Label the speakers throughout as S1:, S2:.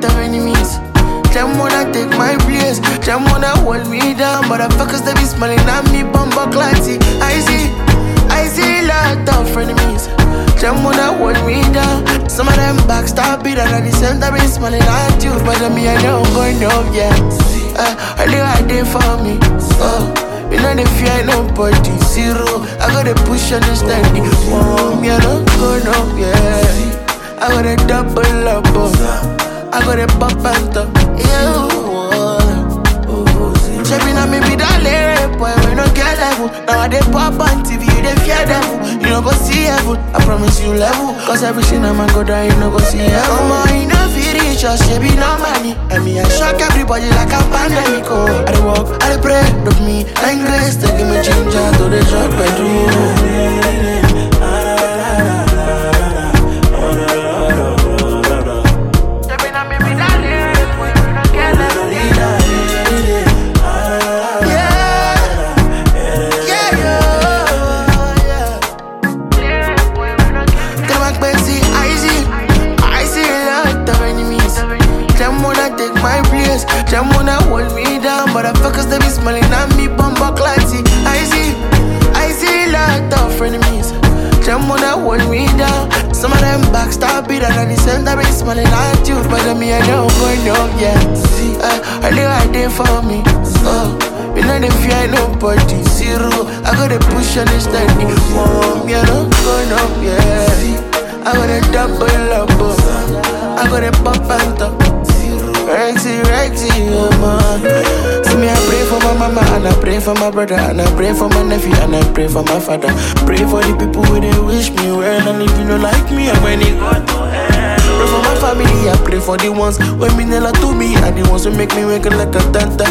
S1: of enemies. Them wanna take my place, them wanna hold me down. Motherfuckers, they be smiling at me, bumbo classy. I see lot of frenemies. Them wanna hold me down. Some of them backstab it, and at the center be smiling at you. But me, I don't go no, yeah. I do I did for me. You know they fear nobody, zero. I gotta push understanding. Me, I don't go no, yeah. I gotta double up, I gotta pop and top. Yeah, shaping on me be that lyric, boy, we no get level. Now I dey pop on TV, you dey fear devil. You no go see heaven, I promise you level. Cause everything I'm go down, you no go see heaven. You know feel rich, just she be no money. And me, I shock everybody like a pandemic. Oh, I dey walk, I dey pray, look me, and grace, they give me ginger to the drug bedroom. Them wanna hold me down, motherfuckers they be smiling at me, bumbo classy. I see lot of frenemies. Them wanna hold me down. Some of them backstab it, and at the center be smiling at you. But me, I don't go no, yeah. I do I did for me. You know they fear nobody, zero. I gotta push understanding. Me, I don't go no, yeah. I gotta double up, I gotta pop and top. Rexy, oh man. See me, I pray for my mama, and I pray for my brother, and I pray for my nephew, and I pray for my father. Pray for the people who they wish me well, and if you don't like me, I'm when it go to hell. Pray for my family, I pray for the ones who mean a lot to me, and the ones who make me wake like a tanta.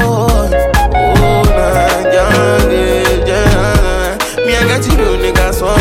S1: Oh, nah, yeah. Me, I got you, niggas,